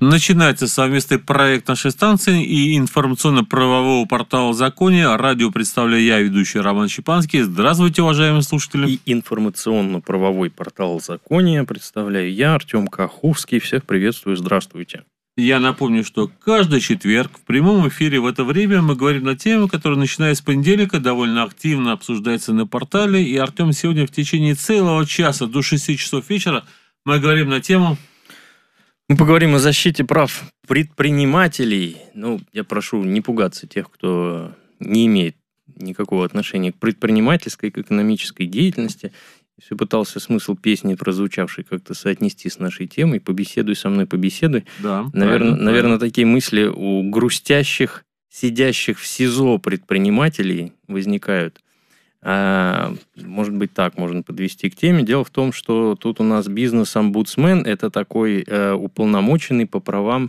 Начинается совместный проект нашей станции и информационно-правового портала «Законе». Радио представляю я, ведущий Роман Щепанский. Здравствуйте, уважаемые слушатели. И информационно-правовой портал «Законе» представляю я, Артем Каховский. Всех приветствую, здравствуйте. Я напомню, что каждый четверг в прямом эфире в это время мы говорим на тему, которая, начиная с понедельника, довольно активно обсуждается на портале. И, Артем, сегодня в течение целого часа до 6 часов вечера мы говорим на тему... Мы поговорим о защите прав предпринимателей. Я прошу не пугаться тех, кто не имеет никакого отношения к предпринимательской, к экономической деятельности. Я все пытался смысл песни, прозвучавшей, как-то соотнести с нашей темой. «Побеседуй со мной, побеседуй». Да, наверное, такие мысли у грустящих, сидящих в СИЗО предпринимателей возникают. Может быть, так можно подвести к теме. Дело в том, что тут у нас бизнес-омбудсмен – это такой уполномоченный по правам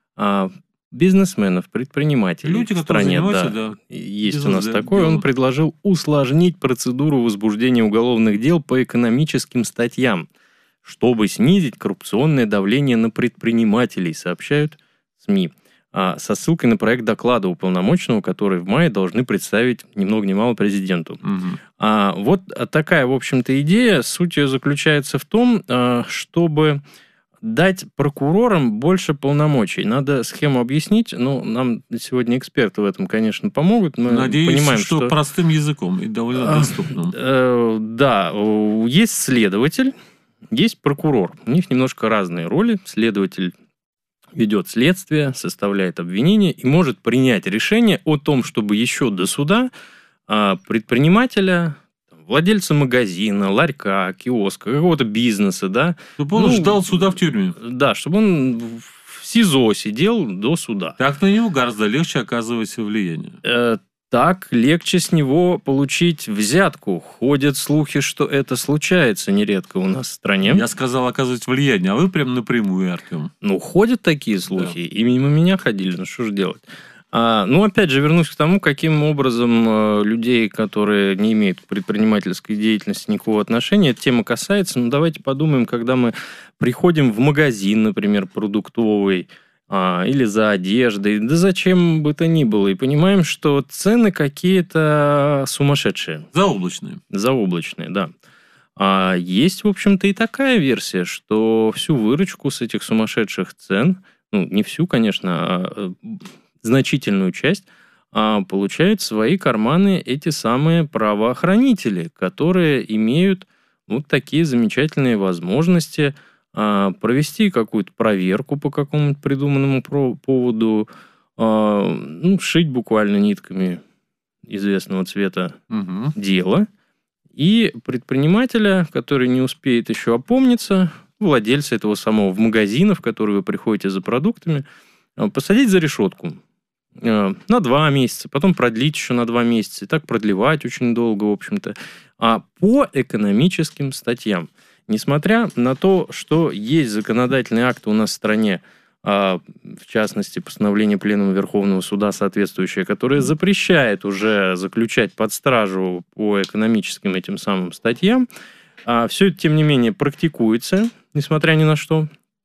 бизнесменов, предпринимателей люди, в стране. Да. Есть у нас такой. Он предложил усложнить процедуру возбуждения уголовных дел по экономическим статьям, чтобы снизить коррупционное давление на предпринимателей, сообщают СМИ. Со ссылкой на проект доклада уполномоченного, который в мае должны представить ни много ни мало президенту. Угу. Вот такая, в общем-то, идея. Суть ее заключается в том, чтобы дать прокурорам больше полномочий. Надо схему объяснить. Нам сегодня эксперты в этом, конечно, помогут. Мы понимаем, что простым языком и довольно доступным. Да, есть следователь, есть прокурор. У них немножко разные роли. Следователь ведет следствие, составляет обвинение и может принять решение о том, чтобы еще до суда предпринимателя, владельца магазина, ларька, киоска, какого-то бизнеса, да. Чтобы он ждал суда в тюрьме. Да, чтобы он в СИЗО сидел до суда. Так на него гораздо легче оказывать влияние. Так легче с него получить взятку. Ходят слухи, что это случается нередко у нас в стране. Я сказал оказывать влияние, а вы прям напрямую, Артем. Ходят такие слухи, да. И мимо меня ходили, что же делать? Опять же, вернусь к тому, каким образом людей, которые не имеют к предпринимательской деятельности никакого отношения, эта тема касается. Давайте подумаем, когда мы приходим в магазин, например, продуктовый, или за одеждой, да зачем бы то ни было, и понимаем, что цены какие-то сумасшедшие. Заоблачные, да. Есть, в общем-то, и такая версия, что всю выручку с этих сумасшедших цен, не всю, конечно, а значительную часть, получают в свои карманы эти самые правоохранители, которые имеют такие замечательные возможности провести какую-то проверку по какому-то придуманному поводу, шить буквально нитками известного цвета дело, и предпринимателя, который не успеет еще опомниться, владельца этого самого магазина, в который вы приходите за продуктами, посадить за решетку на 2 месяца, потом продлить еще на 2 месяца, и так продлевать очень долго, в общем-то, по экономическим статьям. Несмотря на то, что есть законодательные акты у нас в стране, в частности, постановление Пленума Верховного Суда соответствующее, которое запрещает уже заключать под стражу по экономическим этим самым статьям, все это, тем не менее, практикуется, несмотря ни на что.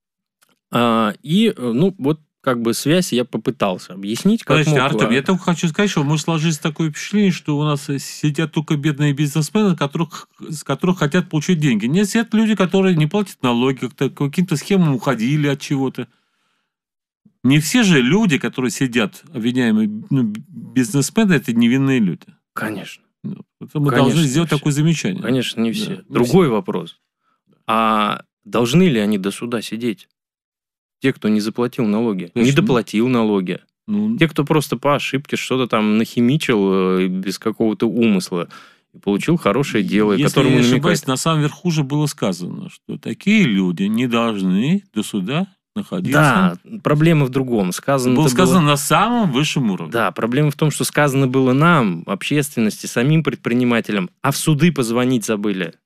Связь я попытался объяснить, как Подождите, мог. Артем, я только хочу сказать, что может сложиться такое впечатление, что у нас сидят только бедные бизнесмены, с которых хотят получить деньги. Нет, сидят люди, которые не платят налоги, как-то каким-то схемам уходили от чего-то. Не все же люди, которые сидят, обвиняемые бизнесмены, это невинные люди. Конечно. Мы должны сделать такое замечание. Конечно, не все. Другой вопрос. Должны ли они до суда сидеть? Те, кто не заплатил налоги, не доплатил налоги. Те, кто просто по ошибке что-то там нахимичил без какого-то умысла и получил хорошее дело. Если я не ошибаюсь, на самом верху же было сказано, что такие люди не должны до суда находиться. Да, проблема в другом. Было сказано на самом высшем уровне. Да, проблема в том, что сказано было нам, общественности, самим предпринимателям, а в суды позвонить забыли.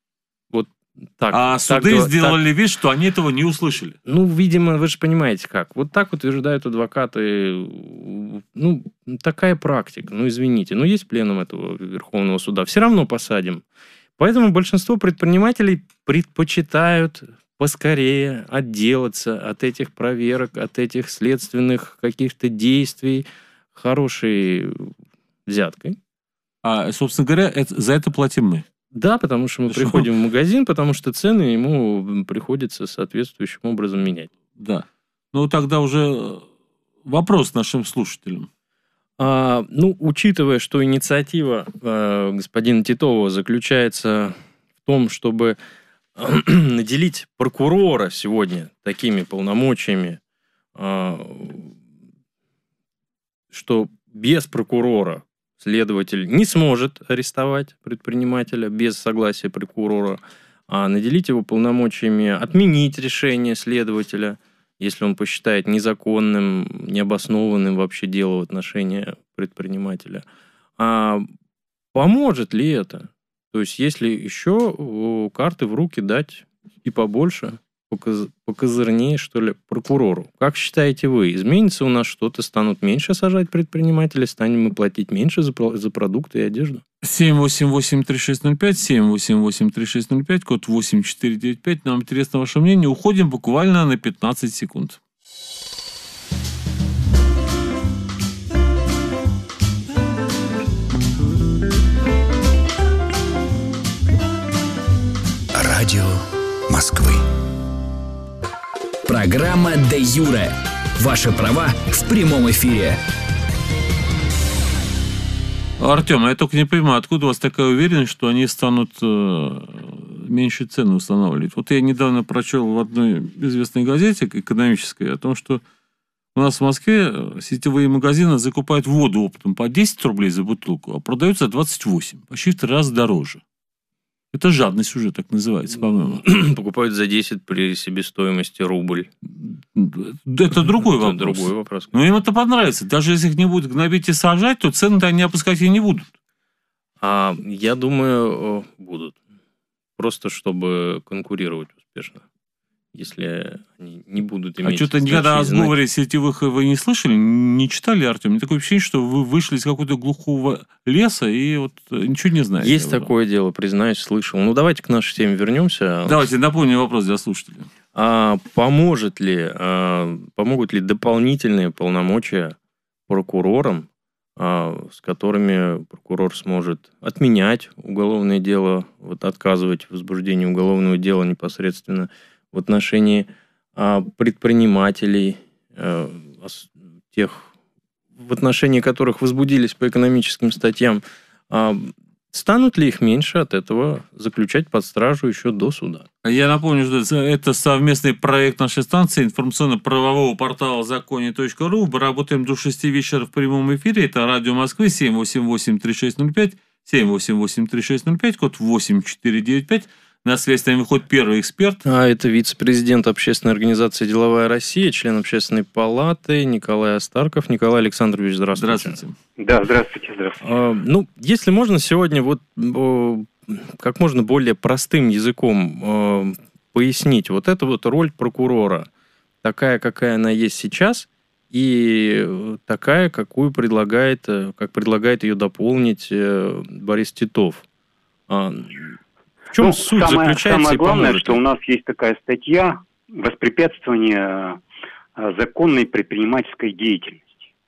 Суды сделали вид, что они этого не услышали. Видимо, вы же понимаете как. Вот так утверждают адвокаты. Такая практика. Извините. Есть пленум этого Верховного Суда. Все равно посадим. Поэтому большинство предпринимателей предпочитают поскорее отделаться от этих проверок, от этих следственных каких-то действий хорошей взяткой. А, собственно говоря, за это платим мы. Да, потому что мы приходим в магазин, потому что цены ему приходится соответствующим образом менять. Да. Ну, тогда уже вопрос нашим слушателям. Учитывая, что инициатива господина Титова заключается в том, чтобы наделить прокурора сегодня такими полномочиями, что без прокурора следователь не сможет арестовать предпринимателя без согласия прокурора, а наделить его полномочиями отменить решение следователя, если он посчитает незаконным, необоснованным вообще дело в отношении предпринимателя. Поможет ли это? То есть, если еще карты в руки дать и побольше, покозырнее, что ли, прокурору. Как считаете вы, изменится у нас что-то, станут меньше сажать предпринимателей, станем мы платить меньше за продукты и одежду? 788-3605, 788-3605, код 8495. Нам интересно ваше мнение. Уходим буквально на 15 секунд. Радио Москвы. Программа «Де юре». Ваши права в прямом эфире. Артем, я только не понимаю, откуда у вас такая уверенность, что они станут меньше цены устанавливать? Вот я недавно прочел в одной известной газете экономической о том, что у нас в Москве сетевые магазины закупают воду оптом по 10 рублей за бутылку, а продают за 28, почти в 3 раза дороже. Это жадность уже так называется, по-моему. Покупают за 10 при себестоимости рубль. Это другой вопрос. Другой вопрос. Но им это понравится. Даже если их не будут гнобить и сажать, то цены-то они опускать и не будут. Я думаю, будут. Просто чтобы конкурировать успешно. Если они не будут иметь... А что-то никогда о сговоре сетевых вы не слышали, не читали, Артем? Мне такое ощущение, что вы вышли из какого-то глухого леса и вот ничего не знаете. Есть такое дело, признаюсь, слышал. Ну, давайте к нашей теме вернемся. Давайте, напомню вопрос для слушателей. Помогут ли дополнительные полномочия прокурорам, с которыми прокурор сможет отменять уголовное дело, отказывать в возбуждении уголовного дела непосредственно в отношении предпринимателей, тех, в отношении которых возбудились по экономическим статьям, станут ли их меньше от этого заключать под стражу еще до суда? Я напомню, что это совместный проект нашей станции информационно-правового портала законе.ру. Мы работаем до 6 вечера в прямом эфире. Это Радио Москвы, 788-3605, 788-3605, код 8495. На связь с нами выходит первый эксперт. Это вице-президент общественной организации «Деловая Россия», член общественной палаты Николай Астарков. Николай Александрович, здравствуйте. Здравствуйте. Да, здравствуйте. Если можно сегодня как можно более простым языком пояснить вот эту вот роль прокурора, такая, какая она есть сейчас, и такая, как предлагает ее дополнить Борис Титов. В чем суть заключается? Самое главное, что у нас есть такая статья «Воспрепятствование законной предпринимательской деятельности».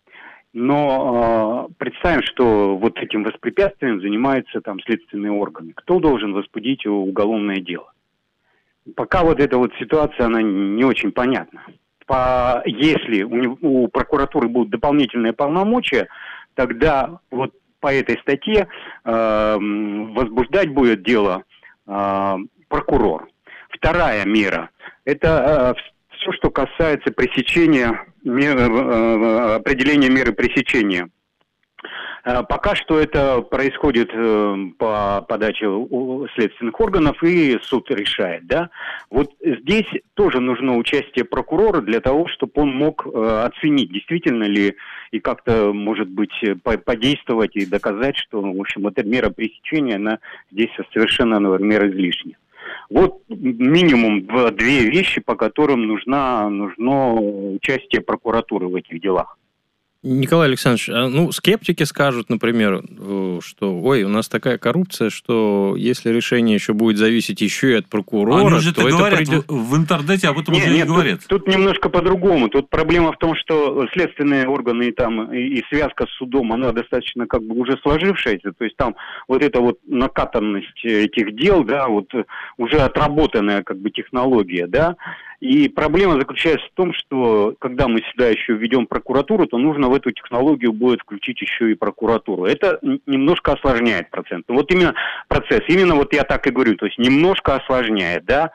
Но представим, что вот этим воспрепятствием занимаются там следственные органы. Кто должен возбудить уголовное дело? Пока вот эта вот ситуация, она не очень понятна. Если у прокуратуры будут дополнительные полномочия, тогда вот по этой статье возбуждать будет дело прокурор. Вторая мера – это все, что касается пресечения, определения меры пресечения. Пока что это происходит по подаче следственных органов, и суд решает. Да? Вот здесь тоже нужно участие прокурора для того, чтобы он мог оценить, действительно ли, и как-то, может быть, подействовать и доказать, что, в общем, эта мера пресечения, она здесь совершенно, например, излишняя. Вот минимум две вещи, по которым нужно участие прокуратуры в этих делах. Николай Александрович, скептики скажут, например, что, у нас такая коррупция, что если решение еще будет зависеть еще и от прокурора, они же то это говорят, придет... в интернете об этом уже не говорят. Тут немножко по-другому. Тут проблема в том, что следственные органы и связка с судом, она достаточно уже сложившаяся. То есть там вот эта вот накатанность этих дел, да, вот уже отработанная технология, да. И проблема заключается в том, что когда мы сюда еще введем прокуратуру, то нужно в эту технологию будет включить еще и прокуратуру. Это немножко осложняет процесс. Именно вот я так и говорю, то есть немножко осложняет, да.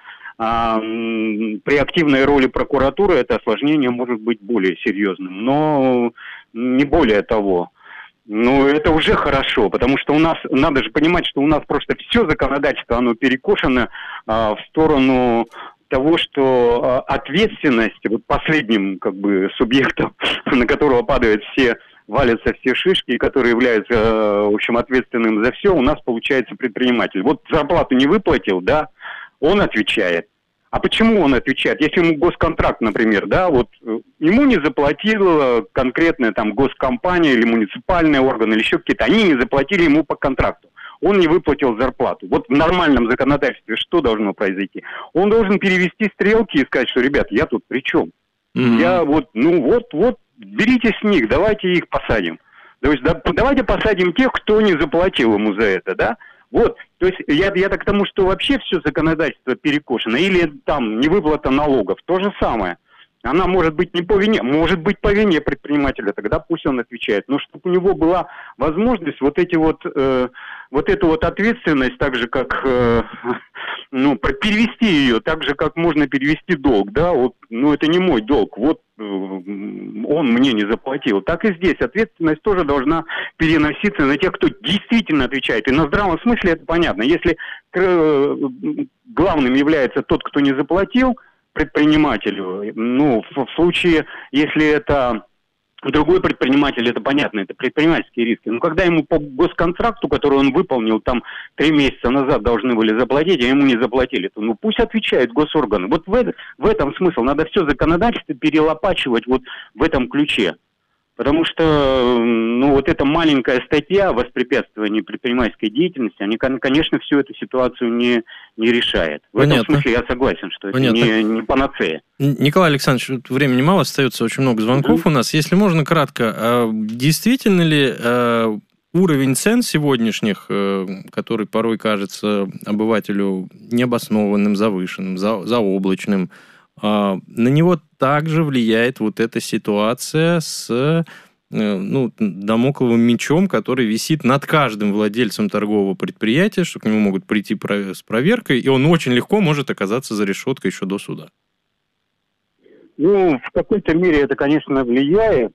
При активной роли прокуратуры это осложнение может быть более серьезным, но не более того. Это уже хорошо, потому что у нас, надо же понимать, что у нас просто все законодательство, оно перекошено в сторону того, что ответственность последним субъектом, на которого валятся все шишки, который является, в общем, ответственным за все, у нас получается предприниматель. Вот зарплату не выплатил, да, он отвечает. А почему он отвечает? Если ему госконтракт, например, да, ему не заплатила конкретная госкомпания или муниципальный орган или еще какие-то, они не заплатили ему по контракту. Он не выплатил зарплату. Вот в нормальном законодательстве что должно произойти? Он должен перевести стрелки и сказать, что, ребят, я тут при чем? Я берите с них, давайте их посадим. То есть давайте посадим тех, кто не заплатил ему за это, да? Вот, то есть я так к тому, что вообще все законодательство перекошено, или там невыплата налогов, то же самое. Она может быть не по вине, может быть по вине предпринимателя, тогда пусть он отвечает. Но чтобы у него была возможность эту ответственность, так же как, перевести ее, так же как можно перевести долг, да, это не мой долг, он мне не заплатил. Так и здесь ответственность тоже должна переноситься на тех, кто действительно отвечает. И на здравом смысле это понятно. Если главным является тот, кто не заплатил предпринимателю, в случае, если это другой предприниматель, это понятно, это предпринимательские риски. Но когда ему по госконтракту, который он выполнил 3 месяца назад, должны были заплатить, а ему не заплатили, то пусть отвечают госорганы. Вот в этом смысл. Надо все законодательство перелопачивать в этом ключе. Потому что, эта маленькая статья о воспрепятствовании предпринимательской деятельности, они, конечно, всю эту ситуацию не решает. В этом смысле я согласен, что это не панацея. Николай Александрович, времени мало, остается очень много звонков у нас. Если можно, кратко, действительно ли уровень цен сегодняшних, который порой кажется обывателю необоснованным, завышенным, заоблачным, на него также влияет эта ситуация с дамокловым мечом, который висит над каждым владельцем торгового предприятия, что к нему могут прийти с проверкой, и он очень легко может оказаться за решеткой еще до суда. В какой-то мере это, конечно, влияет.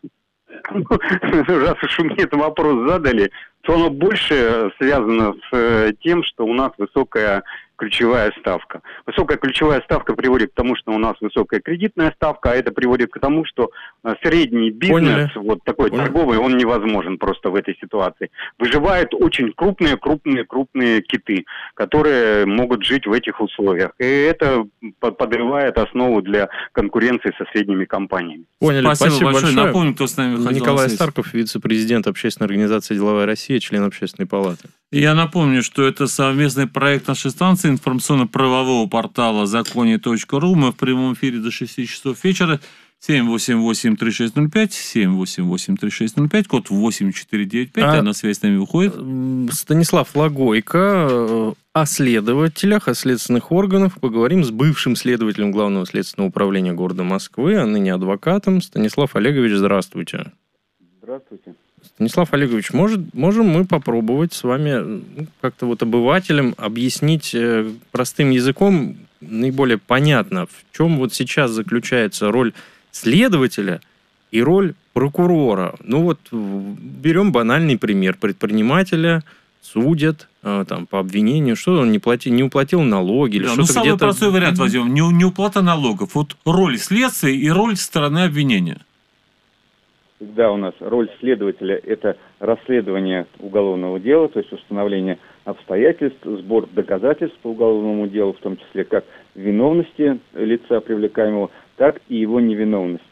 Раз уж мне этот вопрос задали, то оно больше связано с тем, что у нас высокая ключевая ставка. Высокая ключевая ставка приводит к тому, что у нас высокая кредитная ставка, а это приводит к тому, что средний бизнес, такой торговый, он невозможен просто в этой ситуации. Выживают очень крупные киты, которые могут жить в этих условиях. И это подрывает основу для конкуренции со средними компаниями. Поняли. Спасибо большое. Напомню, кто с нами выходил. Николай Старков, вице-президент общественной организации «Деловая Россия», член Общественной палаты. Я напомню, что это совместный проект нашей станции информационно-правового портала законе.ру. Мы в прямом эфире до 6 часов вечера. 788-3605, 788-3605, код 8495, на связь с нами выходит. Станислав Логойко, о следователях, о следственных органах. Поговорим с бывшим следователем Главного следственного управления города Москвы, а ныне адвокатом. Станислав Олегович, здравствуйте. Здравствуйте. Станислав Олегович, можем мы попробовать с вами как-то обывателям объяснить простым языком наиболее понятно, в чем сейчас заключается роль следователя и роль прокурора. Берем банальный пример. Предпринимателя судят по обвинению, что он не уплатил налоги или что-то самый где-то... простой вариант возьмем. Не уплата налогов. Роль следствия и роль стороны обвинения. Всегда у нас роль следователя – это расследование уголовного дела, то есть установление обстоятельств, сбор доказательств по уголовному делу, в том числе как виновности лица привлекаемого, так и его невиновности.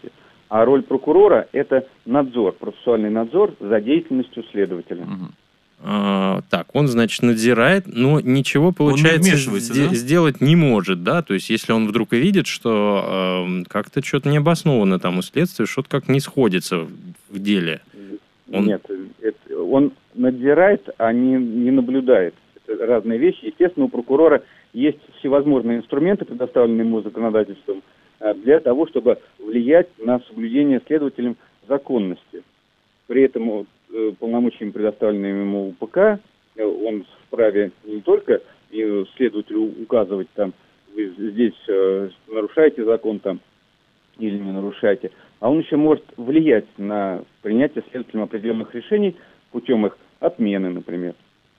А роль прокурора – это надзор, процессуальный надзор за деятельностью следователя. Так, он, значит, надзирает, но ничего, получается, сделать не может, да? То есть, если он вдруг видит, что как-то что-то необоснованно там у следствия, что-то как не сходится в деле. Нет, он надзирает, а не наблюдает. Это разные вещи. Естественно, у прокурора есть всевозможные инструменты, предоставленные ему законодательством, для того, чтобы влиять на соблюдение следователем законности. При этом полномочиями, предоставленными ему УПК, он вправе не только следователю указывать, там, вы здесь нарушаете закон там, или не нарушаете, а он еще может влиять на принятие следователем определенных решений путем их отмены, например,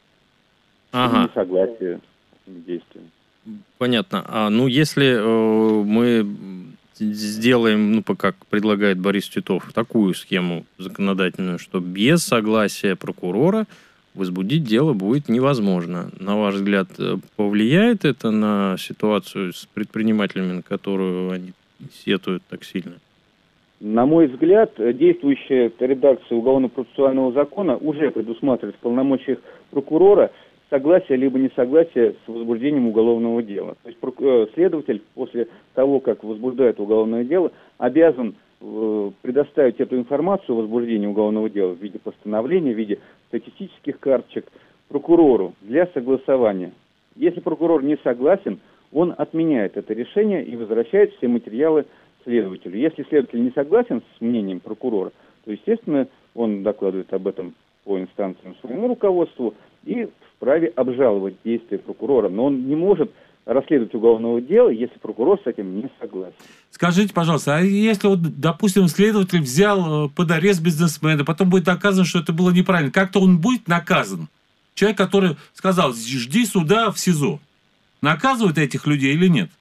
или несогласия с этими действиями. Понятно. Если мы сделаем, как предлагает Борис Титов, такую схему законодательную, что без согласия прокурора возбудить дело будет невозможно. На ваш взгляд, повлияет это на ситуацию с предпринимателями, на которую они сетуют так сильно? На мой взгляд, действующая редакция Уголовно-процессуального закона уже предусматривает в полномочиях прокурора согласие либо несогласие с возбуждением уголовного дела. То есть следователь после того, как возбуждает уголовное дело, обязан предоставить эту информацию о возбуждении уголовного дела в виде постановления, в виде статистических карточек прокурору для согласования. Если прокурор не согласен, он отменяет это решение и возвращает все материалы следователю. Если следователь не согласен с мнением прокурора, то, естественно, он докладывает об этом по инстанциям своему руководству и вправе обжаловать действия прокурора. Но он не может расследовать уголовное дело, если прокурор с этим не согласен. Скажите, пожалуйста, а если, допустим, следователь взял под арест бизнесмена, потом будет доказано, что это было неправильно, как-то он будет наказан? Человек, который сказал, жди суда в СИЗО. Наказывают этих людей или нет?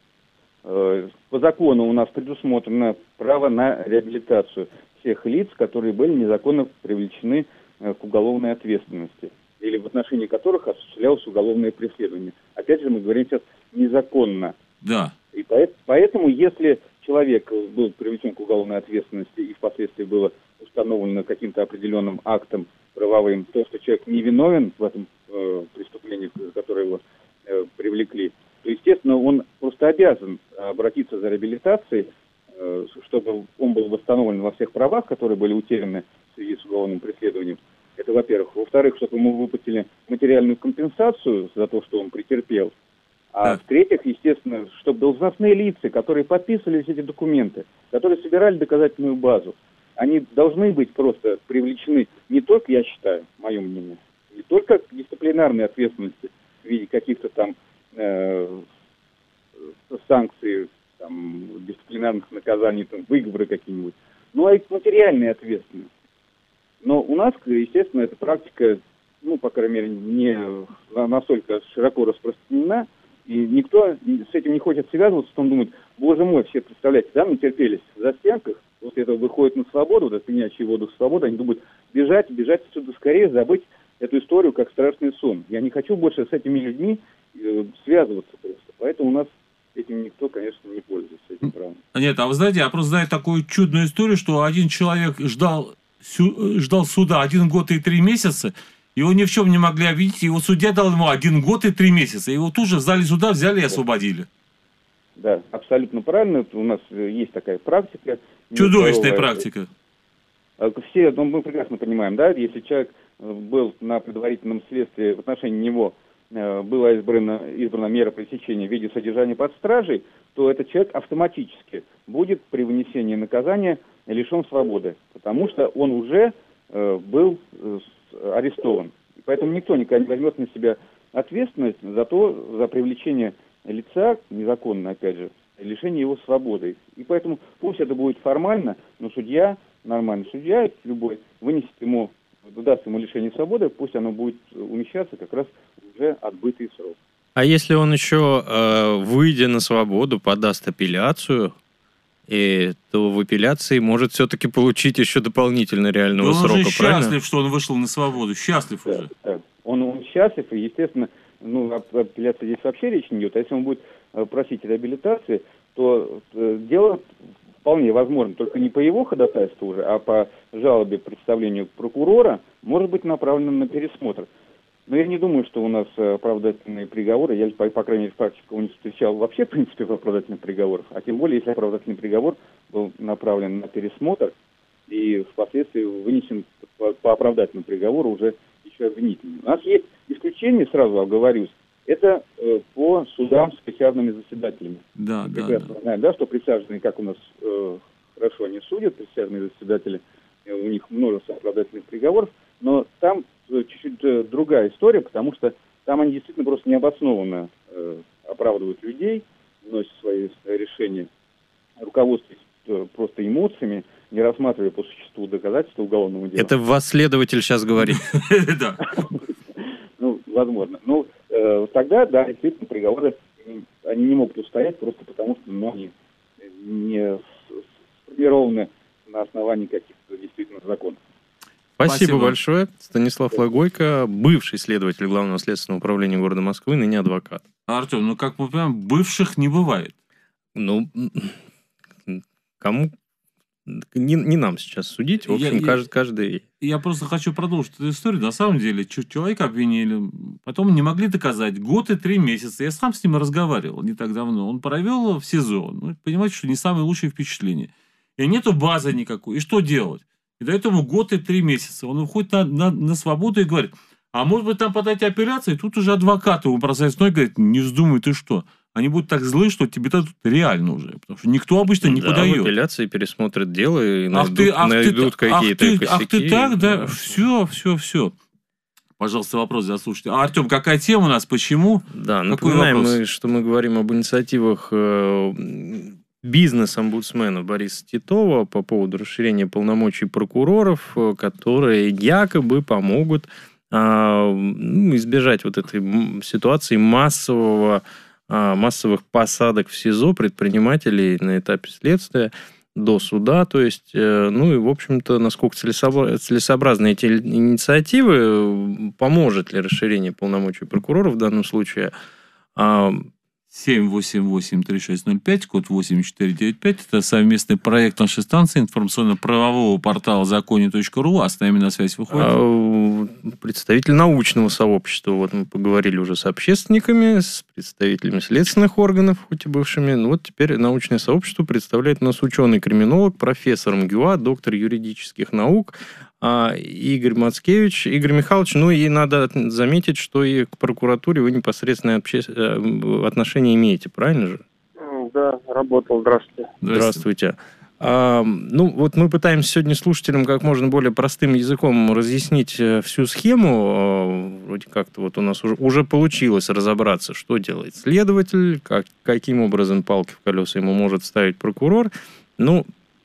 По закону у нас предусмотрено право на реабилитацию всех лиц, которые были незаконно привлечены к уголовной ответственности или в отношении которых осуществлялось уголовное преследование. Опять же, мы говорим сейчас незаконно. Да. И поэтому, если человек был привлечен к уголовной ответственности и впоследствии было установлено каким-то определенным актом правовым, то, что человек не виновен в этом преступлении, за которое его привлекли, то, естественно, он просто обязан обратиться за реабилитацией, чтобы он был восстановлен во всех правах, которые были утеряны в связи с уголовным преследованием. Это, во-первых. Во-вторых, чтобы ему выплатили материальную компенсацию за то, что он претерпел. А в-третьих, естественно, чтобы должностные лица, которые подписывали эти документы, которые собирали доказательную базу, они должны быть просто привлечены не только, я считаю, мое мнение, не только к дисциплинарной ответственности в виде каких-то там санкций, там, дисциплинарных наказаний, там, выговоры какие-нибудь, но и к материальной ответственности. Но у нас, естественно, эта практика, по крайней мере, не настолько широко распространена, и никто с этим не хочет связываться, что он думает, боже мой, все, представляете, да, натерпелись в застенках, после этого выходят на свободу, вот пьянящий воздух свободы, они думают, бежать отсюда скорее, забыть эту историю как страшный сон. Я не хочу больше с этими людьми связываться просто. Поэтому у нас этим никто, конечно, не пользуется, этим правом. Нет, вы знаете, я просто знаю такую чудную историю, что один человек ждал суда 1 год и 3 месяца, его ни в чем не могли обвинить, его судья дал ему 1 год и 3 месяца. Его тут же в зале суда взяли и освободили. Да, абсолютно правильно. У нас есть такая практика. Чудовищная практика. Все, мы прекрасно понимаем, да, если человек был на предварительном следствии, в отношении него была избрана мера пресечения в виде содержания под стражей, то этот человек автоматически будет при вынесении наказания лишен свободы, потому что он уже был арестован. Поэтому никто никогда не возьмет на себя ответственность за привлечение лица, незаконно, опять же, лишение его свободы. И поэтому пусть это будет формально, но судья, нормальный судья, любой, даст ему лишение свободы, пусть оно будет умещаться как раз уже отбытый срок. А если он еще, выйдя на свободу, подаст апелляцию, то в апелляции может все-таки получить еще дополнительно реального срока, он же правильно? счастлив, что он вышел на свободу. Счастлив уже. Да. Он счастлив, и, естественно, об апелляции здесь вообще речь не идет. А если он будет просить реабилитации, то дело вполне возможно, только не по его ходатайству уже, а по жалобе, представлению прокурора, может быть направлено на пересмотр. Но я не думаю, что у нас оправдательные приговоры, я, по крайней мере, в практике не встречал вообще, в принципе, оправдательных приговоров, а тем более, если оправдательный приговор был направлен на пересмотр и впоследствии вынесен по оправдательному приговору уже еще обвинительным. У нас есть исключение, сразу оговорюсь, это по судам с присяжными заседателями. Да. Знаем, да, что присяжные, как у нас хорошо они судят, присяжные заседатели, у них множество оправдательных приговоров, но там чуть-чуть другая история, потому что там они действительно просто необоснованно оправдывают людей, вносят свои решения, руководствуясь просто эмоциями, не рассматривая по существу доказательства уголовного дела. Это вас следователь сейчас говорит. Да. Ну, возможно. Ну, тогда, да, действительно, приговоры, они не могут устоять просто потому, что они не сформированы на основании каких-то действительно законов. Спасибо большое. Станислав Логойко, бывший следователь Главного следственного управления города Москвы, ныне адвокат. Артем, ну, как мы понимаем, бывших не бывает. Ну, кому... Не нам сейчас судить, в общем, каждый... Я просто хочу продолжить эту историю. На самом деле, человека обвинили, потом не могли доказать. Год и 3 месяца. Я сам с ним разговаривал не так давно. Он провел в СИЗО. Ну, понимаете, что не самые лучшие впечатления. И нету базы никакой. И что делать? И дают ему год и 3 месяца. Он выходит на свободу и говорит, а может быть там подать апелляцию? И тут уже адвокат ему бросает ноги и говорит, не вздумай, ты что? Они будут так злы, что тебе тут реально уже. Потому что никто обычно не подает. В апелляции пересмотрят дело и найдут какие-то косяки. Ах ты так, да? Все. Пожалуйста, вопрос заслушайте. А, Артем, какая тема у нас? Почему? Да, напоминаем, что мы говорим об инициативах бизнес-омбудсмена Бориса Титова по поводу расширения полномочий прокуроров, которые якобы помогут избежать вот этой ситуации массовых посадок в СИЗО предпринимателей на этапе следствия до суда. То есть, ну и, в общем-то, насколько целесообразны эти инициативы, поможет ли расширение полномочий прокуроров в данном случае? 788-3605, код 8495. Это совместный проект нашей станции информационно-правового портала законе.ру. А с нами на связь выходит представитель научного сообщества. Вот мы поговорили уже с общественниками, с представителями следственных органов, хоть и бывшими. Ну, вот теперь научное сообщество представляет у нас ученый-криминолог, профессор МГУА, доктор юридических наук Игорь Мацкевич. Игорь Михайлович, ну и надо заметить, что и к прокуратуре вы непосредственное отношение имеете, правильно же? Да, работал. Здравствуйте. Здравствуйте. Ну, вот мы пытаемся сегодня слушателям как можно более простым языком разъяснить всю схему. Вроде как-то вот у нас уже получилось разобраться, что делает следователь, каким образом палки в колеса ему может вставить прокурор. Ну,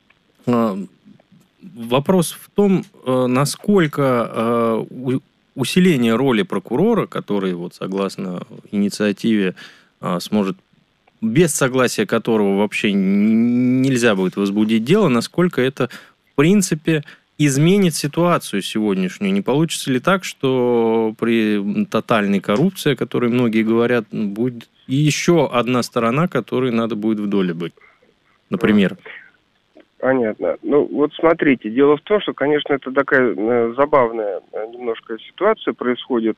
вопрос в том, насколько усиление роли прокурора, который, вот, согласно инициативе, сможет, без согласия которого вообще нельзя будет возбудить дело, насколько это, в принципе, изменит ситуацию сегодняшнюю. Не получится ли так, что при тотальной коррупции, о которой многие говорят, будет еще одна сторона, которой надо будет в доле быть? Например. Понятно. Ну, вот смотрите, дело в том, что, конечно, это такая забавная немножко ситуация происходит.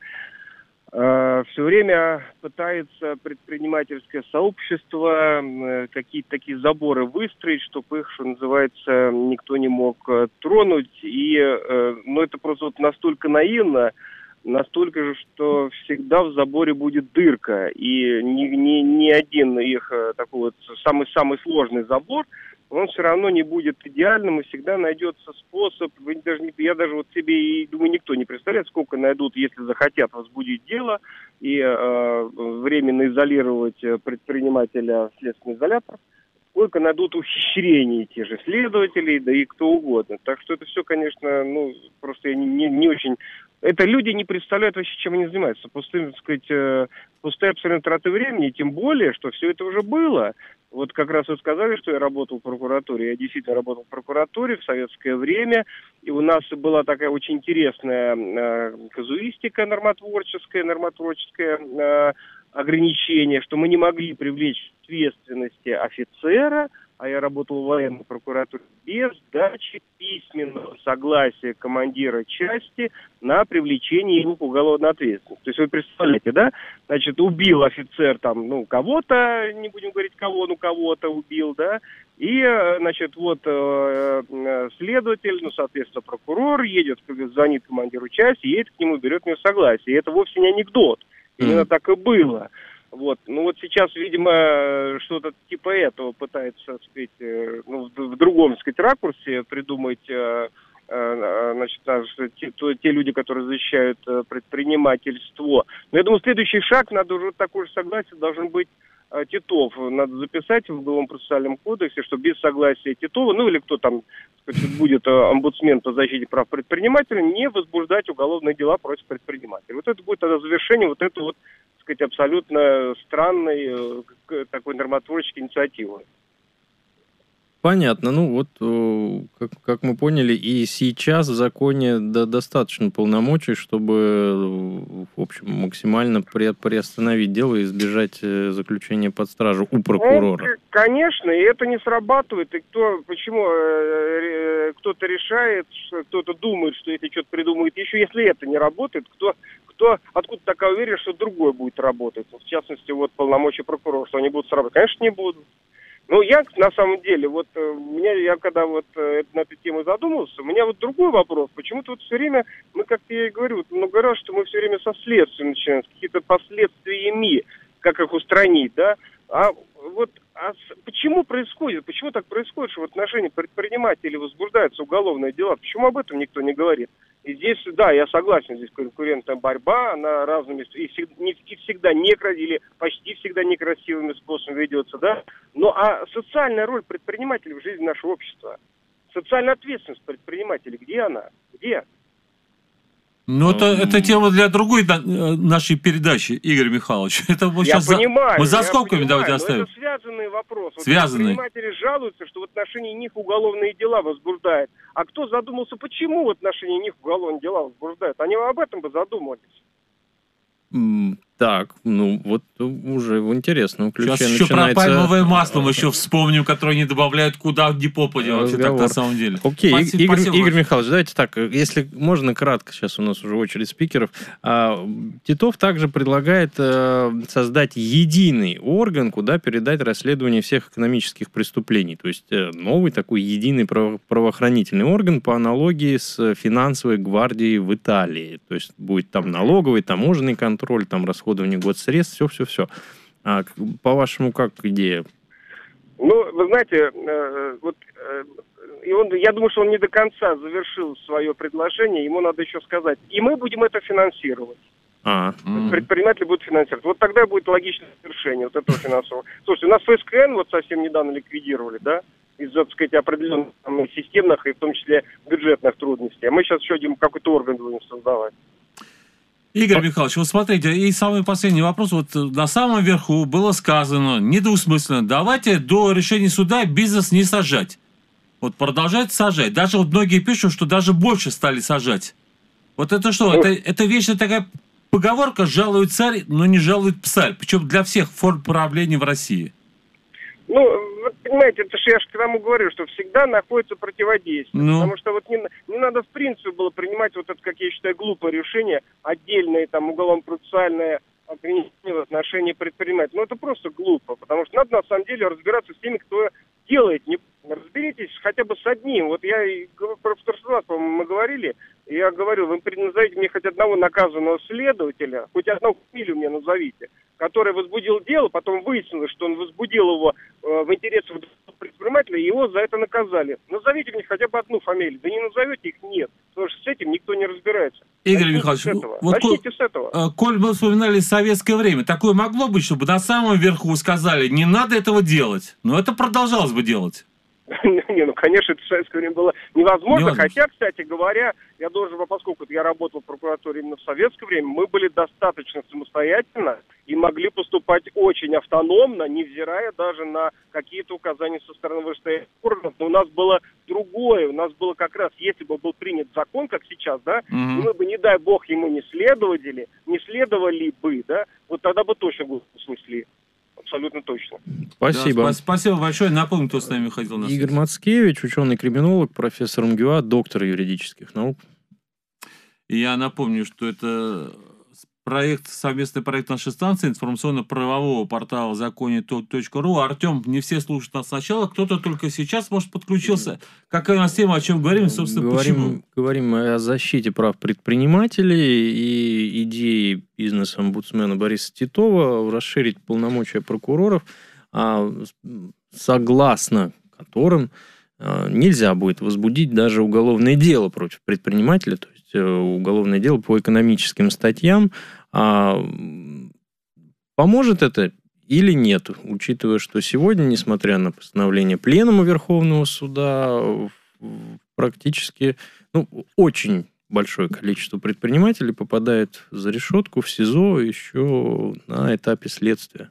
Все время пытается предпринимательское сообщество какие-то такие заборы выстроить, чтобы их, что называется, никто не мог тронуть. Ну, это просто вот настолько наивно, настолько же, что всегда в заборе будет дырка. И ни один их такой вот самый сложный забор, он все равно не будет идеальным, и всегда найдется способ. Я даже вот себе, и думаю, никто не представляет, сколько найдут, если захотят возбудить дело и временно изолировать предпринимателя в следственный изолятор, сколько найдут ухищрений те же следователей, да и кто угодно. Так что это все, конечно, ну, просто я не очень... Это люди не представляют вообще, чем они занимаются. Пустые абсолютно траты времени, тем более, что все это уже было. Вот как раз вы сказали, что я работал в прокуратуре. Я действительно работал в прокуратуре в советское время. И у нас была такая очень интересная казуистика нормотворческое ограничение, что мы не могли привлечь к ответственности офицера а я работал в военной прокуратуре, без дачи письменного согласия командира части на привлечение его к уголовной ответственности. То есть вы представляете, да? Значит, убил офицер там, кого-то, не будем говорить кого, кого-то убил, да? И, значит, вот следователь, соответственно, прокурор едет, звонит командиру части, едет к нему, берет у него согласие. И это вовсе не анекдот. Именно так и было. Вот. Вот сейчас, видимо, что-то типа этого пытается, так сказать, в другом, так сказать, ракурсе придумать, значит, те люди, которые защищают предпринимательство. Но я думаю, следующий шаг, надо уже такое же согласие должен быть Титов. Надо записать в Уголовном процессуальном кодексе, что без согласия Титова, или кто там, так сказать, будет омбудсмен по защите прав предпринимателя, не возбуждать уголовные дела против предпринимателя. Вот это будет тогда завершение вот этой вот, так сказать, абсолютно странной такой нормотворческой инициативы. Понятно. Как мы поняли, и сейчас в законе достаточно полномочий, чтобы, в общем, максимально приостановить дело и избежать заключения под стражу у прокурора. Конечно, и это не срабатывает. И почему кто-то решает, кто-то думает, что если что-то придумает еще, если это не работает, откуда такая уверенность, что другой будет работать? В частности, полномочия прокурора, что они будут срабатывать? Конечно, не будут. Я на самом деле, я когда на эту тему задумался, у меня другой вопрос. Почему-то все время, как-то я и говорю, много раз, что мы все время со следствием начинаем, с какими-то последствиями, как их устранить, да? Почему происходит? Почему так происходит, что в отношении предпринимателей возбуждаются уголовные дела? Почему об этом никто не говорит? И здесь, да, я согласен, здесь конкурентная борьба, она разными, или почти всегда некрасивыми способами ведется, да? А социальная роль предпринимателей в жизни нашего общества, социальная ответственность предпринимателей, где она? Где? Это тема для другой нашей передачи, Игорь Михайлович. Это мы за скобками давайте оставим. Это связанные вопросы. Связанные. Предприниматели жалуются, что в отношении них уголовные дела возбуждают. А кто задумался, почему в отношении них уголовные дела возбуждают? Они об этом бы задумались. Так, уже в интересном ключе сейчас еще про пальмовое масло мы еще вспомним, которое они добавляют куда ни попадя вообще так на самом деле. Окей, Игорь Михайлович, давайте так, если можно кратко, сейчас у нас уже очередь спикеров. Титов также предлагает создать единый орган, куда передать расследование всех экономических преступлений. То есть новый такой единый правоохранительный орган по аналогии с финансовой гвардией в Италии. То есть будет там налоговый, таможенный контроль, там расходование госсредств, все. По-вашему, как идея? Вы знаете, я думаю, что он не до конца завершил свое предложение, ему надо еще сказать. И мы будем это финансировать. Предприниматели будут финансировать. Тогда будет логичное завершение этого финансового. Слушайте, у нас ФСКН совсем недавно ликвидировали, да? Из-за, так сказать, определенных системных и в том числе бюджетных трудностей. А мы сейчас еще один какой-то орган будем создавать. Игорь Михайлович, смотрите, и самый последний вопрос. На самом верху было сказано недвусмысленно: давайте до решения суда бизнес не сажать. Продолжать сажать. Даже многие пишут, что даже больше стали сажать. Это что? Это вечная такая поговорка: жалует царь, но не жалует псарь. Причем для всех форм правления в России. Вы понимаете, это же я к тому говорю, что всегда находится противодействие. Потому что не надо в принципе было принимать это, как я считаю, глупое решение, отдельное уголовно-процессуальное ограничение в отношении предпринимателей. Это просто глупо, потому что надо на самом деле разбираться с теми, кто делает. Разберитесь хотя бы с одним. Я про второй раз, по-моему, мы говорили, я говорил, вы назовите мне хоть одного наказанного следователя, хоть одну фамилию мне назовите, который возбудил дело, потом выяснилось, что он возбудил его в интересах предпринимателя, и его за это наказали. Назовите мне хотя бы одну фамилию. Да не назовете их, нет. Потому что с этим никто не разбирается. Игорь Михайлович, начните с этого. Коль мы вспоминали советское время, такое могло быть, чтобы на самом верху сказали: не надо этого делать. Но это продолжалось бы делать. Конечно, это в советское время было невозможно. Хотя, кстати говоря, я должен, поскольку я работал в прокуратуре именно в советское время, мы были достаточно самостоятельно и могли поступать очень автономно, невзирая даже на какие-то указания со стороны вышестоящих органов. Но у нас было другое. У нас было как раз, если бы был принят закон, как сейчас, да, мы бы, не дай бог, ему не следовали бы, да, тогда бы точно бы снесли. абсолютно точно. Спасибо. Да, спасибо большое. Напомню, кто с нами ходил на связь. Игорь Мацкевич, ученый-криминолог, профессор МГУА, доктор юридических наук. И я напомню, что это совместный проект нашей станции информационно-правового портала законе.ру. Артем, не все слушают нас сначала, кто-то только сейчас, может, подключился. Какая у нас тема, о чем говорим, собственно, почему? Говорим о защите прав предпринимателей и идеи бизнес-омбудсмена Бориса Титова расширить полномочия прокуроров, согласно которым нельзя будет возбудить даже уголовное дело против предпринимателя, то есть уголовное дело по экономическим статьям. Поможет это или нет, учитывая, что сегодня, несмотря на постановление Пленума Верховного Суда, практически очень большое количество предпринимателей попадает за решетку в СИЗО еще на этапе следствия.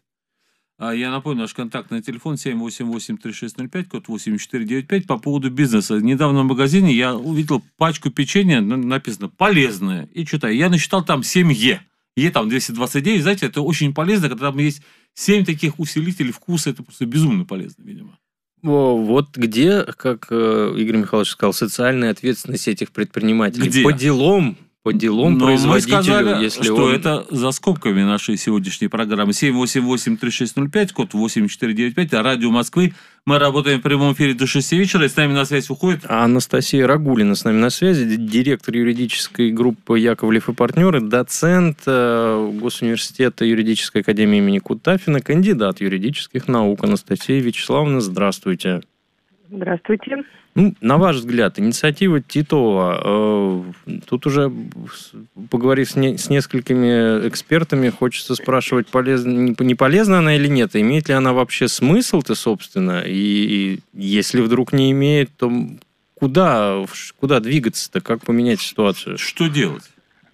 Я напомню, наш контактный телефон 788-3605, код 8495. По поводу бизнеса. Недавно в магазине я увидел пачку печенья, написано «полезное». И читаю. Я насчитал там 7 Е. Е там 229. Знаете, это очень полезно, когда там есть 7 таких усилителей вкуса. Это просто безумно полезно, видимо. Вот где, как Игорь Михайлович сказал, социальная ответственность этих предпринимателей. Где? По делам производителю, мы сказали, если что он... это за скобками нашей сегодняшней программы. 788-3605, код 8495, Радио Москвы. Мы работаем в прямом эфире до 6 вечера, и с нами на связь уходит... Анастасия Рагулина с нами на связи, директор юридической группы Яковлев и партнеры, доцент Госуниверситета юридической академии имени Кутафина, кандидат юридических наук. Анастасия Вячеславовна, здравствуйте. Здравствуйте. На ваш взгляд, инициатива Титова, тут уже, поговорив с несколькими экспертами, хочется спрашивать, не полезна она или нет, имеет ли она вообще смысл-то, собственно, и если вдруг не имеет, то куда двигаться-то, как поменять ситуацию? Что делать?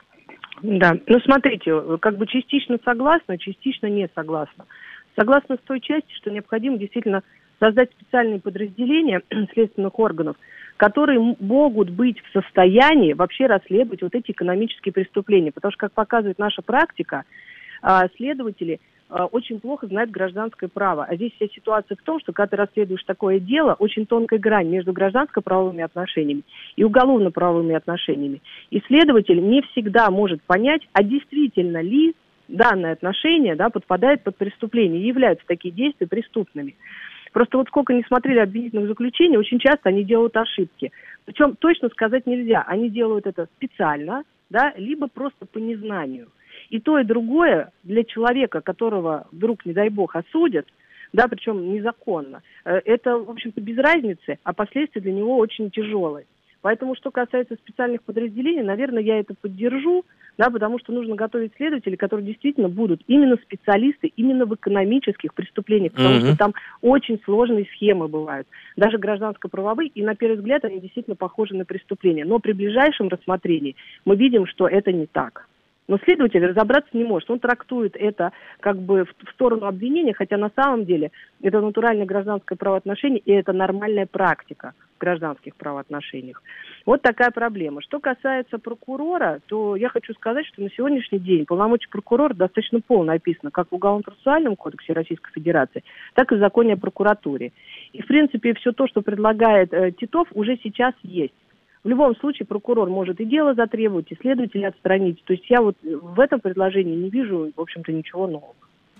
Да, смотрите, как бы частично согласна, частично не согласна. Согласна с той части, что необходимо действительно создать специальные подразделения следственных органов, которые могут быть в состоянии вообще расследовать вот эти экономические преступления. Потому что, как показывает наша практика, следователи очень плохо знают гражданское право. А здесь вся ситуация в том, что когда ты расследуешь такое дело, очень тонкая грань между гражданско-правовыми отношениями и уголовно-правовыми отношениями. И следователь не всегда может понять, а действительно ли данное отношение подпадает под преступление, и являются такие действия преступными. Просто вот сколько не смотрели обвинительных заключений, очень часто они делают ошибки. Причем точно сказать нельзя. Они делают это специально, либо просто по незнанию. И то, и другое для человека, которого вдруг, не дай бог, осудят, причем незаконно, это, в общем-то, без разницы, а последствия для него очень тяжелые. Поэтому, что касается специальных подразделений, наверное, я это поддержу, потому что нужно готовить следователей, которые действительно будут именно специалисты именно в экономических преступлениях, потому что там очень сложные схемы бывают, даже гражданско-правовые, и на первый взгляд они действительно похожи на преступления. Но при ближайшем рассмотрении мы видим, что это не так. Но следователь разобраться не может. Он трактует это как бы в сторону обвинения, хотя на самом деле это натуральное гражданское правоотношение, и это нормальная практика в гражданских правоотношениях. Вот такая проблема. Что касается прокурора, то я хочу сказать, что на сегодняшний день полномочия прокурора достаточно полно описано как в Уголовно-процессуальном кодексе Российской Федерации, так и в законе о прокуратуре. И, в принципе, все то, что предлагает Титов, уже сейчас есть. В любом случае прокурор может и дело затребовать, и следователя отстранить. То есть я вот в этом предложении не вижу, в общем-то, ничего нового.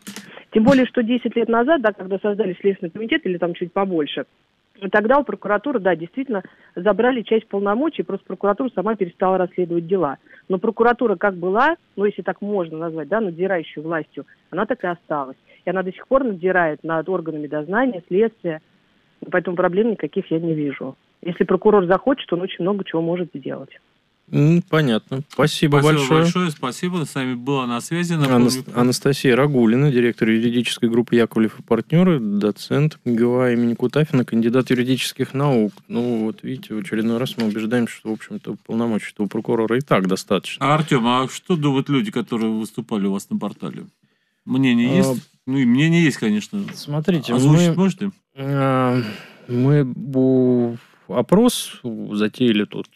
Тем более, что 10 лет назад, когда создали Следственный комитет, или там чуть побольше, тогда у прокуратуры, действительно, забрали часть полномочий, просто прокуратура сама перестала расследовать дела. Но прокуратура как была, если так можно назвать, надзирающей властью, она так и осталась. И она до сих пор надзирает над органами дознания, следствия. Поэтому проблем никаких я не вижу. Если прокурор захочет, он очень много чего может сделать. Понятно. Спасибо большое. Спасибо. С нами была на связи. Анастасия Рагулина, директор юридической группы Яковлев и партнеры, доцент МГУА имени Кутафина, кандидат юридических наук. Видите, в очередной раз мы убеждаемся, что, в общем-то, полномочий у прокурора и так достаточно. Артем, а что думают люди, которые выступали у вас на портале? Мнение есть? И мнение есть, конечно. Смотрите, озвучить можете? Мы опрос затеяли тут.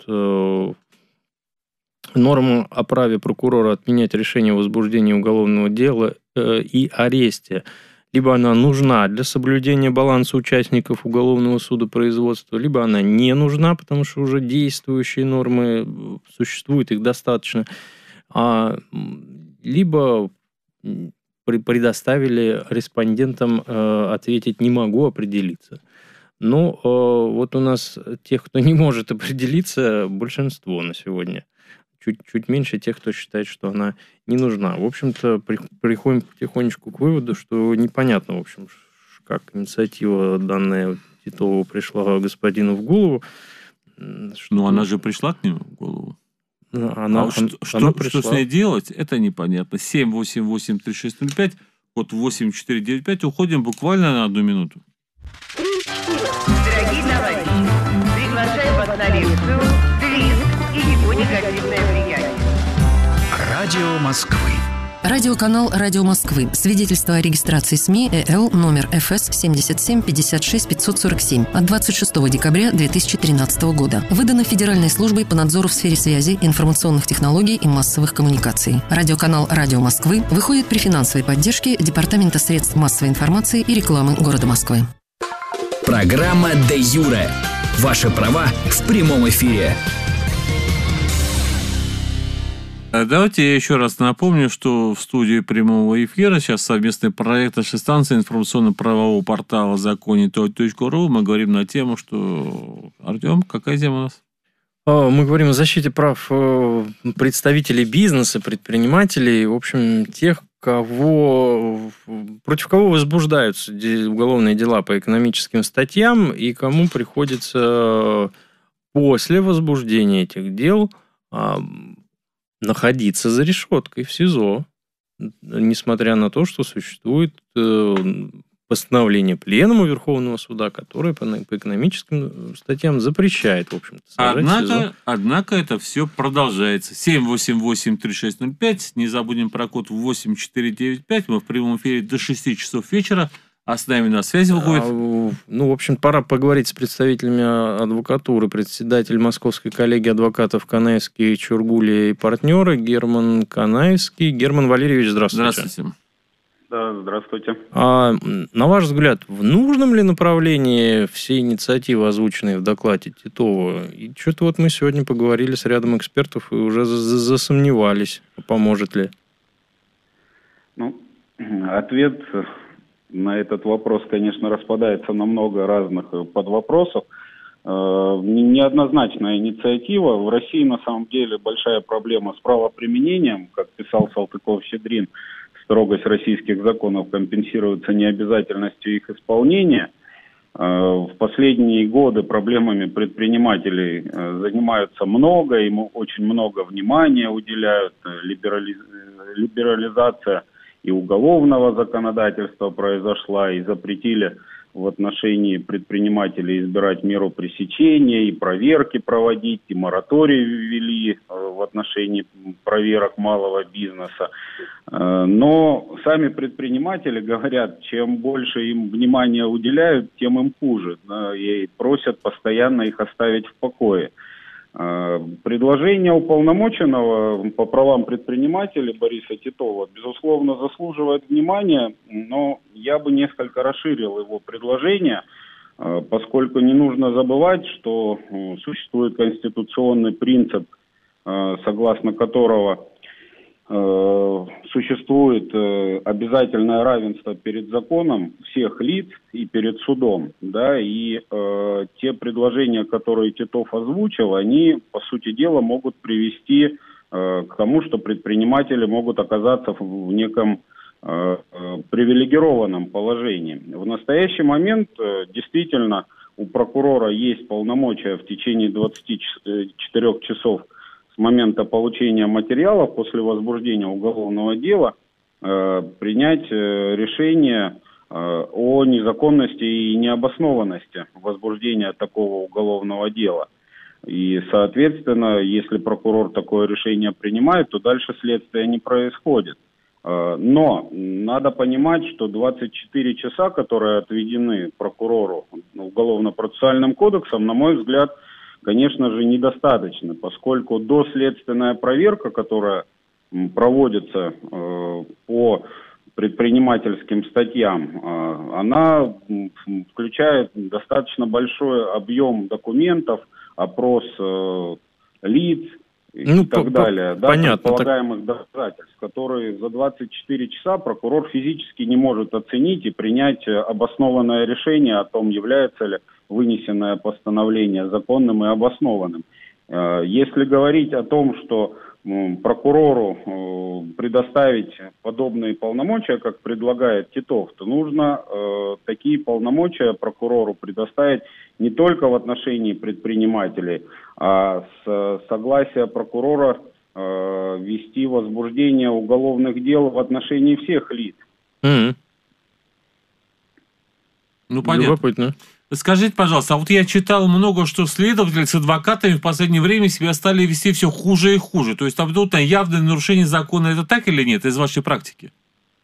Норму о праве прокурора отменять решение о возбуждении уголовного дела и аресте Либо она нужна для соблюдения баланса участников уголовного судопроизводства, либо она не нужна, потому что уже действующие нормы существуют, их достаточно. Либо предоставили респондентам ответить «не могу определиться». Но вот у нас тех, кто не может определиться, большинство на сегодня. Чуть меньше тех, кто считает, что она не нужна. В общем-то, приходим потихонечку к выводу, что непонятно, в общем, как инициатива данная Титова пришла господину в голову. Ну, она же пришла к нему в голову. Что с ней делать, это непонятно. 788-3605, код 8495. Уходим буквально на 1 минуту. Дорогие товарищи, приглашаем вас на лекцию «Риск и его негативное влияние». Радио Москвы. Радиоканал «Радио Москвы». Свидетельство о регистрации СМИ ЭЛ номер ФС 77-56-547 от 26 декабря 2013 года. Выдано Федеральной службой по надзору в сфере связи, информационных технологий и массовых коммуникаций. Радиоканал «Радио Москвы» выходит при финансовой поддержке Департамента средств массовой информации и рекламы города Москвы. Программа «Де Юре». Ваши права в прямом эфире. Давайте я еще раз напомню, что в студии прямого эфира сейчас совместный проект нашей станции информационно-правового портала законе.ру. Мы говорим на тему, что... Артем, какая тема у нас? Мы говорим о защите прав представителей бизнеса, предпринимателей, в общем, тех, против кого возбуждаются уголовные дела по экономическим статьям и кому приходится после возбуждения этих дел находиться за решеткой в СИЗО, несмотря на то, что существует постановление Пленума Верховного Суда, которое по экономическим статьям запрещает, в общем-то, сажать в СИЗО. Однако это все продолжается. 788-3605. Не забудем про код 8495. Мы в прямом эфире до 6 часов вечера. А с нами на связи выходит... в общем, пора поговорить с представителями адвокатуры. Председатель Московской коллегии адвокатов Канаевский, Чургули и партнеры Герман Канаевский. Герман Валерьевич, здравствуйте. Здравствуйте. Да, здравствуйте. На ваш взгляд, в нужном ли направлении все инициативы, озвученные в докладе Титова? И что-то вот мы сегодня поговорили с рядом экспертов и уже засомневались, поможет ли. Ответ на этот вопрос, конечно, распадается на много разных подвопросов. Неоднозначная инициатива. В России, на самом деле, большая проблема с правоприменением. Как писал Салтыков-Щедрин, строгость российских законов компенсируется необязательностью их исполнения. В последние годы проблемами предпринимателей занимаются много, ему очень много внимания уделяют. Либерализация и уголовного законодательства произошла, и запретили в отношении предпринимателей избирать меру пресечения, и проверки проводить, и мораторий ввели в отношении проверок малого бизнеса. Но сами предприниматели говорят, чем больше им внимания уделяют, тем им хуже, и просят постоянно их оставить в покое. Предложение уполномоченного по правам предпринимателей Бориса Титова, безусловно, заслуживает внимания, но я бы несколько расширил его предложение, поскольку не нужно забывать, что существует конституционный принцип, согласно которого существует обязательное равенство перед законом всех лиц и перед судом, да, и те предложения, которые Титов озвучил, они, по сути дела, могут привести к тому, что предприниматели могут оказаться в неком привилегированном положении. В настоящий момент действительно у прокурора есть полномочия в течение 24 часов с момента получения материалов после возбуждения уголовного дела принять решение о незаконности и необоснованности возбуждения такого уголовного дела. И, соответственно, если прокурор такое решение принимает, то дальше следствие не происходит. Но надо понимать, что 24 часа, которые отведены прокурору Уголовно-процессуальным кодексом, на мой взгляд, конечно же, недостаточно, поскольку доследственная проверка, которая проводится по предпринимательским статьям, она включает достаточно большой объем документов, опрос лиц и так далее, понятно, предполагаемых доказательств, которые за 24 часа прокурор физически не может оценить и принять обоснованное решение о том, является ли вынесенное постановление законным и обоснованным. Если говорить о том, что прокурору предоставить подобные полномочия, как предлагает Титов, то нужно такие полномочия прокурору предоставить не только в отношении предпринимателей, а с согласия прокурора вести возбуждение уголовных дел в отношении всех лиц. Mm-hmm. Ну, понятно. Любопытно. Скажите, пожалуйста, а вот я читал много, что следователи с адвокатами в последнее время себя стали вести все хуже и хуже. То есть абсолютно явное нарушение закона. Это так или нет из вашей практики?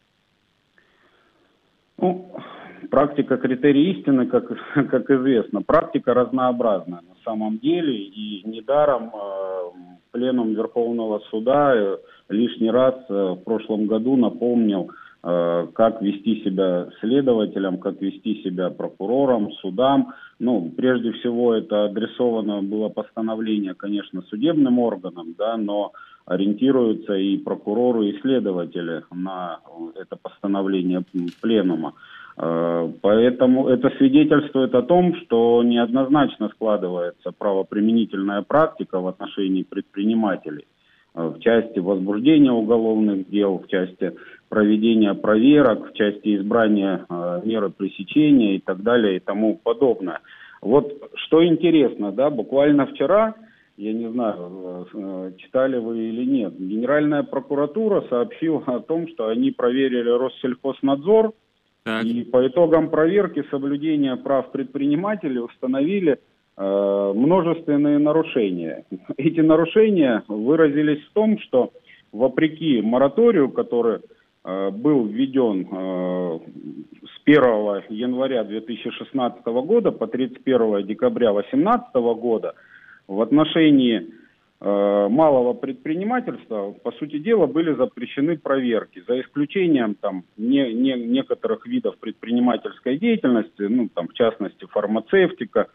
Ну, практика критерий истины, как известно. Практика разнообразная на самом деле. И недаром пленум Верховного суда лишний раз в прошлом году напомнил, как вести себя следователям, как вести себя прокурорам, судам. Ну, прежде всего, это адресовано было постановление, конечно, судебным органам, да, но ориентируются и прокуроры, и следователи на это постановление пленума. Поэтому это свидетельствует о том, что неоднозначно складывается правоприменительная практика в отношении предпринимателей в части возбуждения уголовных дел, в части проведения проверок, в части избрания меры пресечения и так далее и тому подобное. Вот что интересно, да, буквально вчера, я не знаю, читали вы или нет, Генеральная прокуратура сообщила о том, что они проверили Россельхознадзор, и по итогам проверки соблюдения прав предпринимателей установили множественные нарушения. Эти нарушения выразились в том, что вопреки мораторию, который был введен с 1 января 2016 года по 31 декабря 2018 года, в отношении малого предпринимательства, по сути дела, были запрещены проверки, за исключением там некоторых видов предпринимательской деятельности, ну, там, в частности, фармацевтика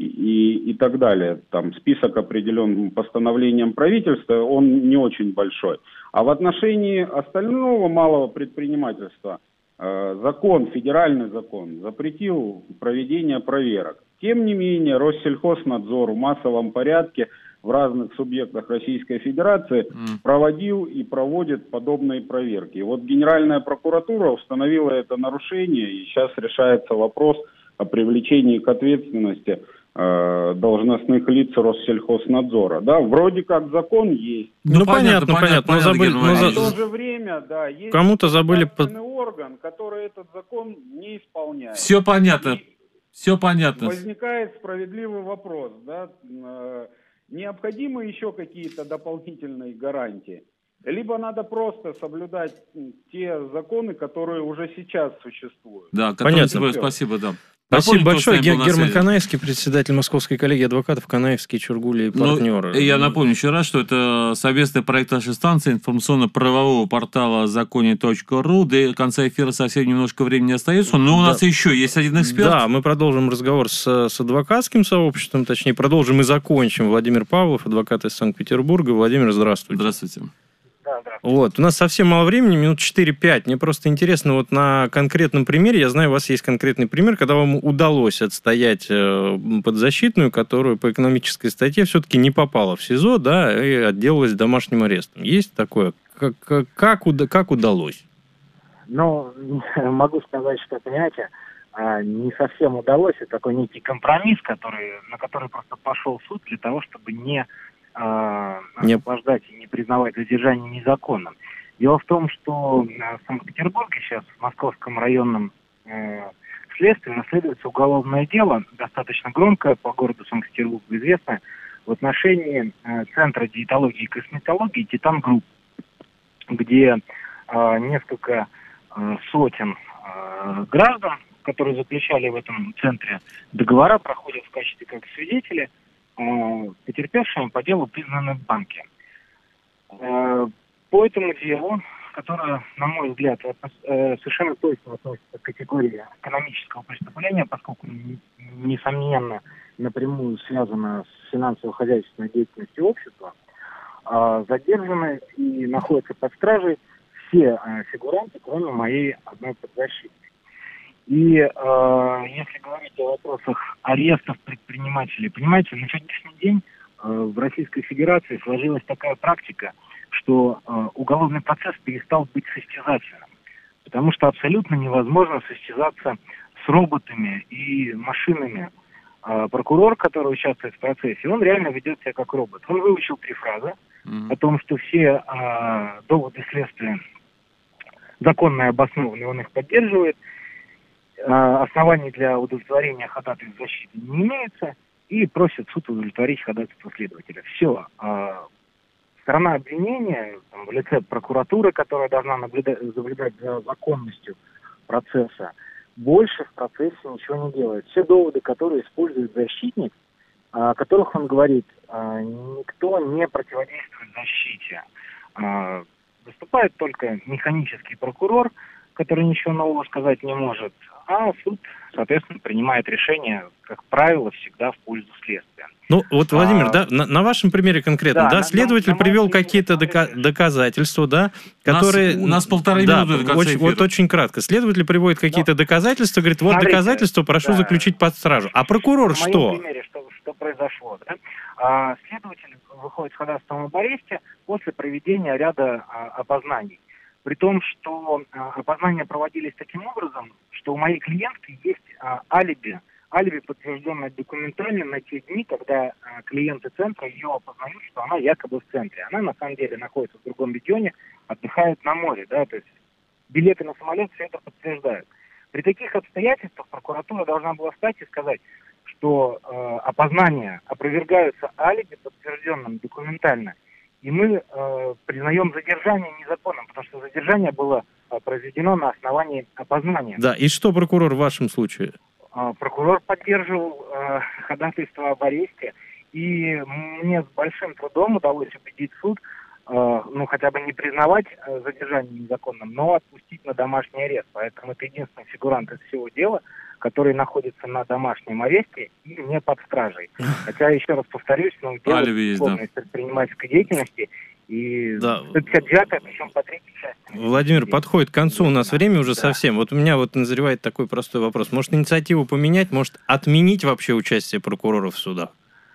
и так далее. Там список определен постановлением правительства, он не очень большой. А в отношении остального малого предпринимательства закон, федеральный закон, запретил проведение проверок. Тем не менее, Россельхознадзор в массовом порядке в разных субъектах Российской Федерации проводил и проводит подобные проверки. И вот Генеральная прокуратура установила это нарушение, и сейчас решается вопрос о привлечении к ответственности должностных лиц Россельхознадзора. Да, вроде как закон есть. Ну понятно. Но забыли, в то же время, да, есть кому-то забыли орган, который этот закон не исполняет. Все понятно. Все понятно. Возникает справедливый вопрос, да, необходимы еще какие-то дополнительные гарантии? Либо надо просто соблюдать те законы, которые уже сейчас существуют. Да, понятно. Спасибо, да. Спасибо большое. Герман Канаевский, председатель Московской коллегии адвокатов Канаевский, Чургули и партнеры. Я напомню еще раз, что это совместный проект нашей станции информационно-правового портала законе.ру. До конца эфира совсем немножко времени остается, но у нас еще есть один эксперт. Да, мы продолжим разговор с адвокатским сообществом, точнее, продолжим и закончим. Владимир Павлов, адвокат из Санкт-Петербурга. Владимир, здравствуйте. Здравствуйте. Вот. У нас совсем мало времени, минут 4-5. Мне просто интересно, вот на конкретном примере, я знаю, у вас есть конкретный пример, когда вам удалось отстоять подзащитную, которая по экономической статье все-таки не попала в СИЗО, да, и отделалась домашним арестом. Есть такое? Как удалось? Ну, могу сказать, что, понимаете, не совсем удалось. Это такой некий компромисс, на который просто пошел суд для того, чтобы не освобождать и не признавать задержание незаконным. Дело в том, что в Санкт-Петербурге сейчас в Московском районном следствии расследуется уголовное дело, достаточно громкое, по городу Санкт-Петербургу известное, в отношении Центра диетологии и косметологии «Титан Групп», где несколько сотен граждан, которые заключали в этом центре договора, проходят в качестве как свидетели, потерпевшими по делу признаны банки. По этому делу которая, на мой взгляд, совершенно точно относится к категории экономического преступления, поскольку, несомненно, напрямую связана с финансово-хозяйственной деятельностью общества, задержаны и находятся под стражей все фигуранты, кроме моей одной подзащитной. И если говорить о вопросах арестов предпринимателей, понимаете, на сегодняшний день в Российской Федерации сложилась такая практика, что уголовный процесс перестал быть состязательным, потому что абсолютно невозможно состязаться с роботами и машинами. Прокурор, который участвует в процессе, он реально ведет себя как робот. Он выучил 3 фразы о том, что все доводы следствия законно и обоснованы, он их поддерживает, оснований для удовлетворения ходатайства защиты не имеется, и просит суд удовлетворить ходатайство следователя. Все. Сторона обвинения, в лице прокуратуры, которая должна наблюдать за законностью процесса, больше в процессе ничего не делает. Все доводы, которые использует защитник, о которых он говорит, никто не противодействует защите. Выступает только механический прокурор, который ничего нового сказать не может, а суд, соответственно, принимает решение, как правило, всегда в пользу следствия. Ну, вот, Владимир, на вашем примере конкретно, следователь привел какие-то доказательства, да, которые... У нас 1,5 минуты до конца эфира. Вот очень кратко. Следователь приводит какие-то доказательства, говорит, вот доказательства, прошу заключить под стражу. А прокурор что? В моем примере, что произошло, да? Следователь выходит с ходатайством об аресте после проведения ряда опознаний. При том, что опознания проводились таким образом, что у моей клиентки есть алиби, подтвержденное документально на те дни, когда клиенты центра ее опознают, что она якобы в центре. Она на самом деле находится в другом регионе, отдыхает на море, да, то есть билеты на самолет все это подтверждают. При таких обстоятельствах прокуратура должна была встать и сказать, что опознания опровергаются алиби, подтвержденным документально, и мы признаем задержание незаконным, потому что задержание было произведено на основании опознания. Да, и что прокурор в вашем случае? Прокурор поддерживал ходатайство об аресте, и мне с большим трудом удалось убедить суд, хотя бы не признавать задержание незаконным, но отпустить на домашний арест. Поэтому это единственный фигурант из всего дела, который находится на домашнем аресте и не под стражей. Хотя, еще раз повторюсь, дело в предпринимательской деятельности, и 159-я, причем по 3-й части. Владимир, подходит к концу у нас время уже совсем. Вот у меня назревает такой простой вопрос. Может, инициативу поменять, может, отменить вообще участие прокуроров в судах?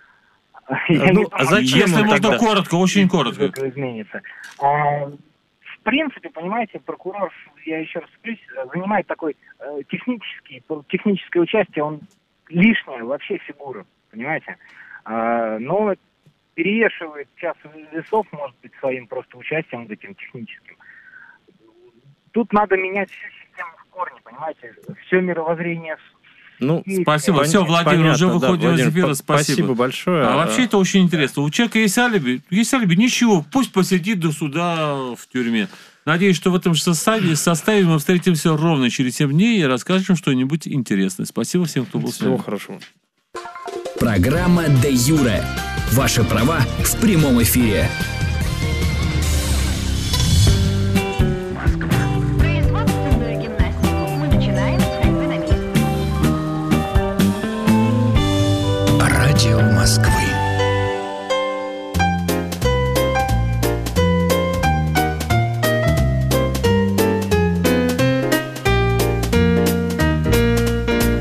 Зачем? Если можно коротко, очень коротко. Это изменится. В принципе, понимаете, прокурор, я еще раз скажу, занимает такой техническое участие, он лишняя вообще фигура, понимаете? Но перевешивает час весов, может быть, своим просто участием вот этим техническим. Тут надо менять всю систему в корне, понимаете? Все мировоззрение. Спасибо. Все, Владимир, уже выходим из эфира. Спасибо большое. А вообще это очень интересно. У человека есть алиби, ничего, пусть посидит до суда в тюрьме. Надеюсь, что в этом же составе мы встретимся ровно через 7 дней и расскажем что-нибудь интересное. Спасибо всем, кто был с нами. Всего хорошего. Программа «Де юре». Ваши права в прямом эфире.